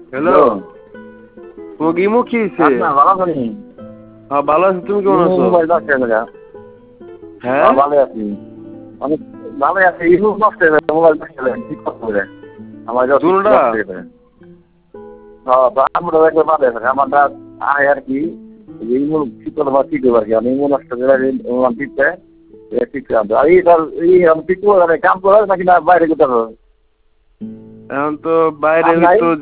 Hello, তোমাকে imo কি হয়েছে? ভালো আছি। হ্যাঁ ভালো আছি, তুমি কেমন আছো? হ্যাঁ ভালো আছি, অনেক ভালো আছি। ইমো নষ্ট হয়ে গেছে, মোবাইল নষ্ট হয়ে গেছে, ঠিক করতে হবে আমার। দুটোটা? আমরা একবার ভালো আছে আমারটা আয় আর কি, ইমো ঠিক করতে পারছি আর কি। আমি ইমো নষ্ট করে ঠিকতে ঠিক করতে এই ঠিক করে কাম করে নাকি না বাইরে কোথাও? এখন তো বাইরে তো